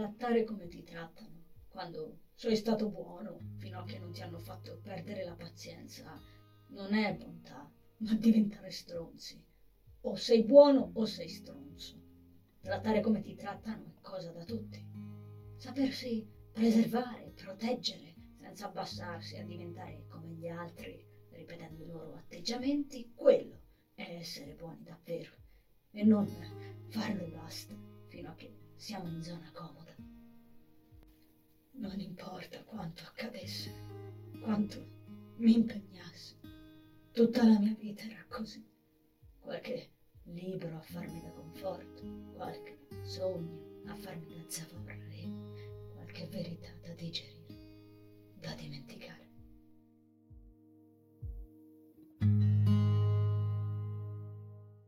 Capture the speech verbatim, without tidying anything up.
trattare come ti trattano, quando sei stato buono fino a che non ti hanno fatto perdere la pazienza, non è bontà, ma diventare stronzi. O sei buono o sei stronzo. Trattare come ti trattano è cosa da tutti. Sapersi preservare, proteggere, senza abbassarsi a diventare come gli altri, ripetendo i loro atteggiamenti, quello è essere buoni davvero. E non farlo e basta, fino a che siamo in zona comoda. Non importa quanto accadesse, quanto mi impegnassi. Tutta la mia vita era così. Qualche libro a farmi da conforto, qualche sogno a farmi da zavorra e qualche verità da digerire, da dimenticare.